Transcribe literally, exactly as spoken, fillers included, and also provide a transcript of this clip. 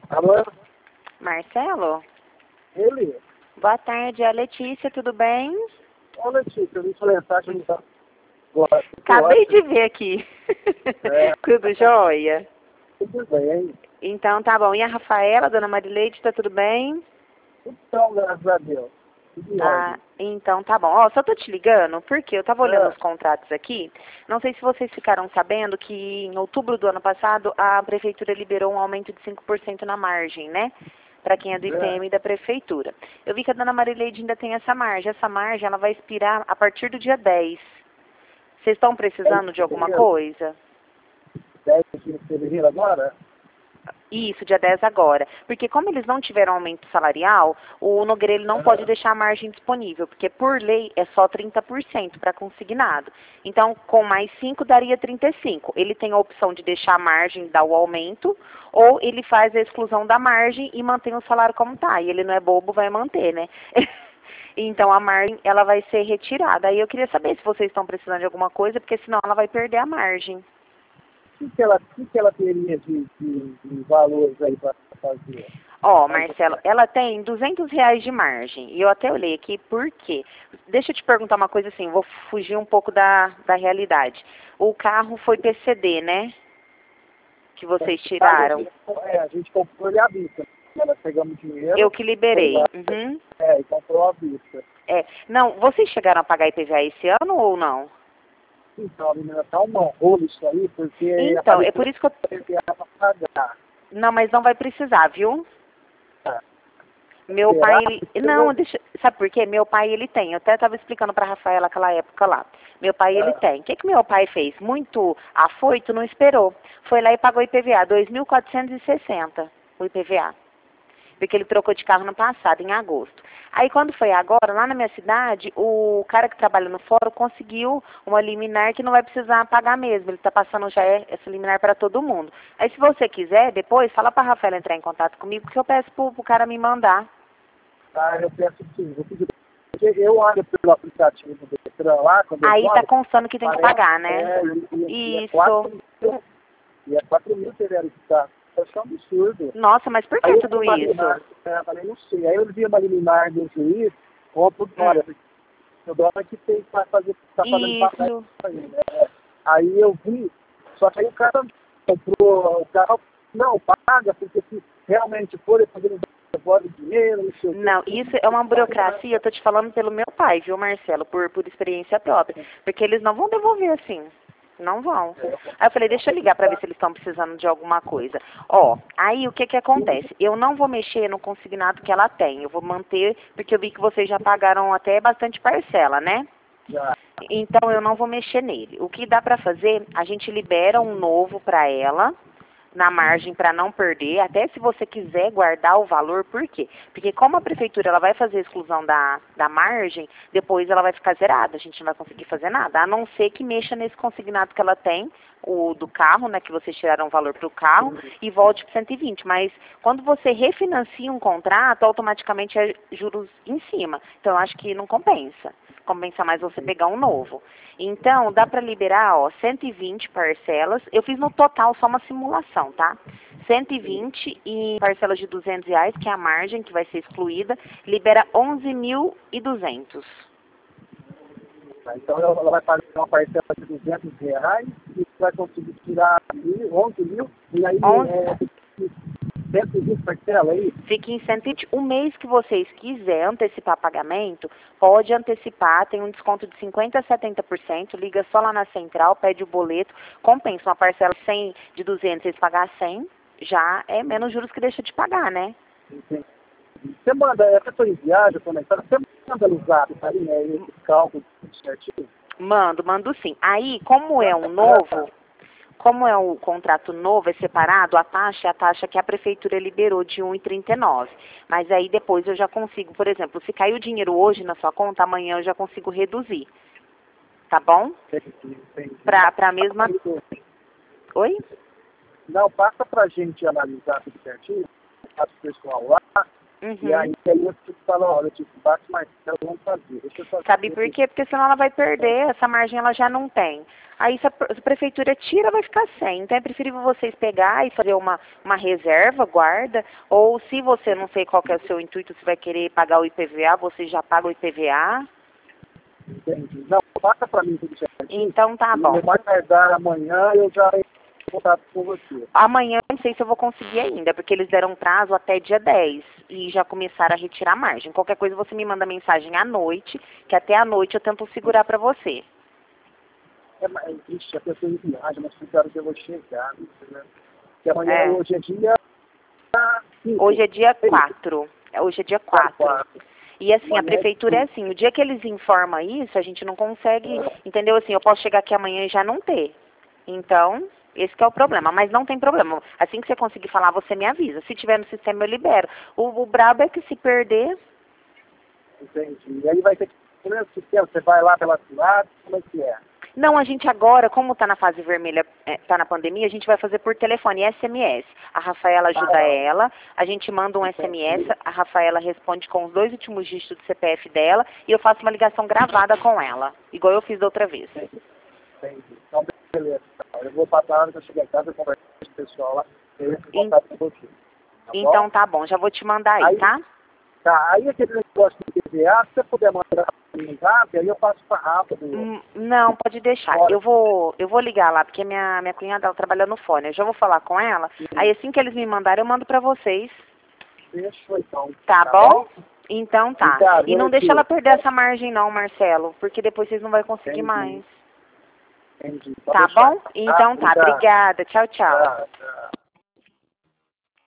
Alô? Marcelo? Ele? Boa tarde, é a Letícia, tudo bem? Ô, Letícia, eu vi sua mensagem no agora. Acabei de ver aqui. É. Tudo jóia? Tudo bem. Então tá bom. E a Rafaela, dona Marileide, tá tudo bem? Então, graças a Deus. Tudo em Ah, ordem. então tá bom. Ó, só tô te ligando porque eu tava olhando É. os contratos aqui. Não sei se vocês ficaram sabendo que em outubro do ano passado a prefeitura liberou um aumento de cinco por cento na margem, né? Para quem é do I P M da prefeitura. Eu vi que a dona Marileide ainda tem essa margem. Essa margem ela vai expirar a partir do dia dez. Vocês estão precisando de alguma coisa? dez de fevereiro agora? Isso, dia dez agora. Porque como eles não tiveram aumento salarial, o Nogueira ele não Aham. pode deixar a margem disponível, porque por lei é só trinta por cento para consignado. Então, com mais cinco daria trinta e cinco. Ele tem a opção de deixar a margem, dar o aumento, ou ele faz a exclusão da margem e mantém o salário como está. E ele não é bobo, vai manter, né? Então, a margem, ela vai ser retirada. Aí eu queria saber se vocês estão precisando de alguma coisa, porque senão ela vai perder a margem. O que, que, ela, que, que ela teria de, de, de valores aí para fazer? Ó, Marcelo, ela tem duzentos reais de margem. E eu até olhei aqui, por quê? Deixa eu te perguntar uma coisa assim, vou fugir um pouco da, da realidade. O carro foi P C D, né? Que vocês tiraram. É, a gente comprou ele à vista. Nós pegamos dinheiro. Eu que liberei. Foi lá, Uhum. É, e comprou à vista. É. Não, vocês chegaram a pagar I P V A esse ano ou não? Então, a menina, tá um rolo isso aí, porque Então, é por isso que eu... para pagar. Não, mas não vai precisar, viu? Tá. Meu Será? pai, ele... Não, deixa... Sabe por quê? Meu pai, ele tem. Eu até estava explicando para a Rafaela naquela época lá. Meu pai, ele Ah. tem. O que que meu pai fez? Muito afoito, não esperou. Foi lá e pagou I P V A, dois mil quatrocentos e sessenta, o I P V A. Porque ele trocou de carro no passado, em agosto. Aí, quando foi agora, lá na minha cidade, o cara que trabalha no fórum conseguiu uma liminar que não vai precisar pagar mesmo. Ele está passando já essa liminar para todo mundo. Aí, se você quiser, depois, fala para a Rafaela entrar em contato comigo, que eu peço para o cara me mandar. Ah, eu peço sim, vou pedir. Porque eu olho pelo aplicativo do Detran lá, quando Aí eu tá olho, constando que tem que parece- pagar, né? É, e, e é Isso. quatro mil, e é quatro mil que verificar. Eu achei um absurdo. Nossa, mas por Aí que eu tudo vi uma isso? liminar, é, eu falei, não sei. Aí eu vi uma liminar do juiz, compro dólar. Hum. O dólar que tem para fazer, tá fazendo papel Isso. aí, né? Aí eu vi, só que aí o cara comprou, o carro não paga, porque se realmente for ele fazendo devolve dinheiro, não sei o quê. Não, isso é uma burocracia, eu tô te falando pelo meu pai, viu, Marcelo, por, por experiência própria. Porque eles não vão devolver assim. Não vão. Aí eu falei, deixa eu ligar para ver se eles estão precisando de alguma coisa. Ó, aí o que que acontece? Eu não vou mexer no consignado que ela tem. Eu vou manter, porque eu vi que vocês já pagaram até bastante parcela, né? Já. Então eu não vou mexer nele. O que dá para fazer, a gente libera um novo para ela, na margem para não perder, até se você quiser guardar o valor, por quê? Porque como a prefeitura ela vai fazer a exclusão da, da margem, depois ela vai ficar zerada, a gente não vai conseguir fazer nada, a não ser que mexa nesse consignado que ela tem, o do carro, né, que vocês tiraram o valor para o carro, e volte para cento e vinte, mas quando você refinancia um contrato, automaticamente é juros em cima, então eu acho que não compensa. Compensa mais você pegar um novo. Então, dá para liberar, ó, cento e vinte parcelas. Eu fiz no total só uma simulação, tá? cento e vinte em parcelas de duzentos reais, que é a margem que vai ser excluída, libera onze mil e duzentos. Então ela vai pagar uma parcela de duzentos reais e vai conseguir tirar mil, onze mil, e aí onze. é cento e vinte parcelas aí. Fica em cento e vinte. O mês que vocês quiserem antecipar pagamento, pode antecipar, tem um desconto de cinquenta a setenta por cento, liga só lá na central, pede o boleto, compensa uma parcela cem de duzentos, vocês pagar cem, já é menos juros que deixa de pagar, né? Entendi. Você manda, essa foi em viagem, comentário, você manda no zap, tá aí, né? Esse cálculo tudo certinho. Mando, mando sim. Aí, como é um novo, como é um contrato novo, é separado, a taxa é a taxa que a prefeitura liberou de um real e trinta e nove. Mas aí depois eu já consigo, por exemplo, se cair o dinheiro hoje na sua conta, amanhã eu já consigo reduzir. Tá bom? Entendi, entendi. Pra, pra mesma... Oi? Não, passa pra gente analisar tudo certinho, passa o pessoal lá, Uhum. E aí, aí eu tipo, falo, olha, tipo, bate mais, vamos fazer. Deixa eu fazer. Sabe por quê? Porque senão ela vai perder, essa margem ela já não tem. Aí se a pre- se a prefeitura tira, vai ficar sem. Então é preferível vocês pegar e fazer uma, uma reserva, guarda, ou se você, não sei qual que é o seu intuito, se vai querer pagar o I P V A, você já paga o I P V A. Entendi. Não, passa pra mim tudo certinho. Então tá bom. Vai tardar amanhã, eu já entro em contato com você. Amanhã não sei se eu vou conseguir ainda, porque eles deram prazo até dia dez e já começaram a retirar a margem. Qualquer coisa você me manda mensagem à noite, que até à noite eu tento segurar pra você. É, mas, ixi, a pessoa em viagem, mas que horas eu vou chegar, né? Porque amanhã, É. hoje é dia cinco. Hoje é dia quatro. Hoje é dia quatro. quatro. E assim, a Amanhã é prefeitura é cinco. assim, o dia que eles informam isso, a gente não consegue, entendeu? Assim, eu posso chegar aqui amanhã e já não ter. Então, esse que é o problema. Mas não tem problema. Assim que você conseguir falar, você me avisa. Se tiver no sistema, eu libero. O, o brabo é que se perder... Entendi. E aí vai ter que ir no sistema, você vai lá pela cidade, como é que é? Não, a gente agora, como está na fase vermelha, está na pandemia, a gente vai fazer por telefone, S M S. A Rafaela ajuda Ah, ela, a gente manda um S M S, a Rafaela responde com os dois últimos dígitos do C P F dela e eu faço uma ligação gravada com ela, igual eu fiz da outra vez. Entendi. Entendi. Então, beleza. Eu vou passar, quando eu chegar em casa, eu converso com o pessoal lá, eu entro em contato com você. Tá Então bom? tá bom, já vou te mandar aí, Aí, tá? tá, aí aquele negócio do I P V A, se você puder mandar no zap, aí eu passo para rápido. Hum, Não, pode deixar. Bora. Eu vou, eu vou ligar lá, porque minha, minha cunhada ela trabalha no fone. Eu já vou falar com ela. Sim. Aí assim que eles me mandarem, eu mando pra vocês. Fechou, então. Tá, Tá bom? bom? Então tá. Obrigado, E não meu deixa filho. ela perder essa margem não, Marcelo, porque depois vocês não vão conseguir Entendi. mais. Entendi. Tá Pode deixar. bom? Então tá. Obrigado. Obrigada. Tchau, tchau. Tchau, tchau.